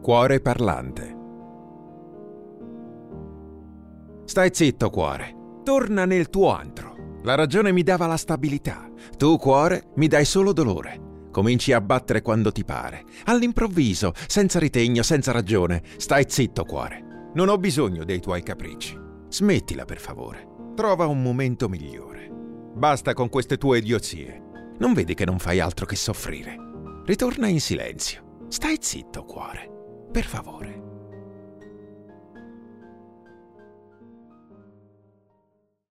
Cuore parlante. Stai zitto, cuore. Torna nel tuo antro. La ragione mi dava la stabilità. Tu, cuore, mi dai solo dolore. Cominci a battere quando ti pare. All'improvviso, senza ritegno, senza ragione. Stai zitto, cuore. Non ho bisogno dei tuoi capricci. Smettila, per favore. Trova un momento migliore. Basta con queste tue idiozie. Non vedi che non fai altro che soffrire? Ritorna in silenzio. Stai zitto, cuore. Per favore.